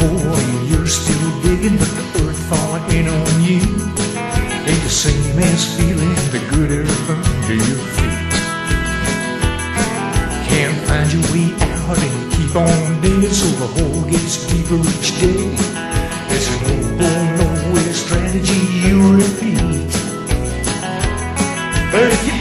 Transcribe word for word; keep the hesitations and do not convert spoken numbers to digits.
hole and you're still digging, but the earth falling in on you ain't the same as feeling the good earth under your feet. Can't find your way out and you keep on digging, so the hole gets deeper each day. It's an old go nowhere strategy you repeat. But if you